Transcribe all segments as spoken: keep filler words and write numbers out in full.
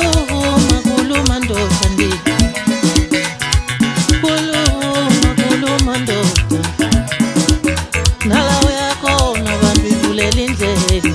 Kuluma kuluma ndoda ndi Kuluma kuluma ndoda Nalawe yako na bantu ivulele indlela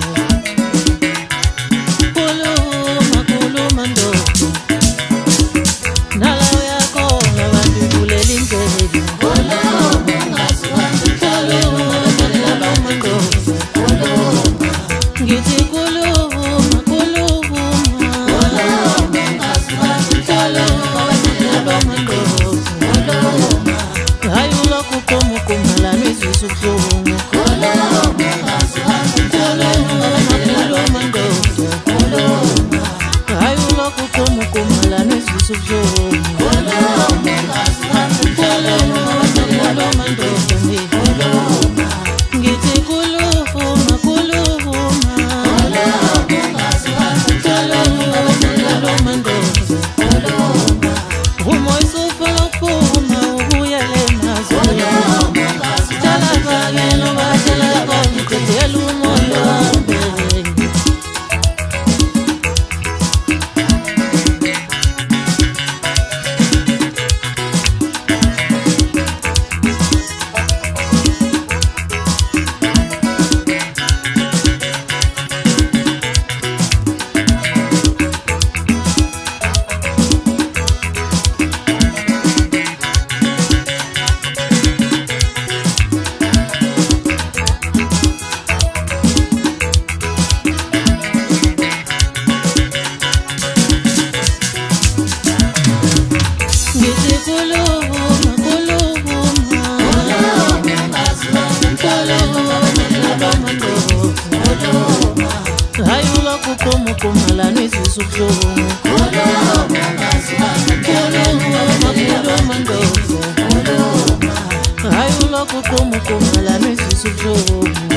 Kuluma kuluma ndoda Nalawe yako na bantu ivulele indlela Kuluma ngasuhambe kuluma kuluma ndoda Ngithi kuluma kuluma Kuluma ngasuhambe kuluma ndoda Hayi ulokhu komu kumala nizisa ubuhlungu Kuluma ngasuhambe kuluma ndoda Hayi ulokhu komu kumala nizisa ubuhlungu Kuluma ngasuhambe kuluma ndoda Ngithi kuluma kuluma Kuluma ngasuhambe kuluma ndoda Umoya usufuna ukuphuma ubuyele emazweni Thala phakela ubatshela khona ngicedela umoya wami Ngithi kuluma kuluma Kuluma ngasuhambe kuluma ndoda Hayi ulokhu komu kumala nizisa ubuhlungu Kuluma ngasuhambe kuluma ndoda Hayi ulokhu komu kumala nizisa ubuhlungu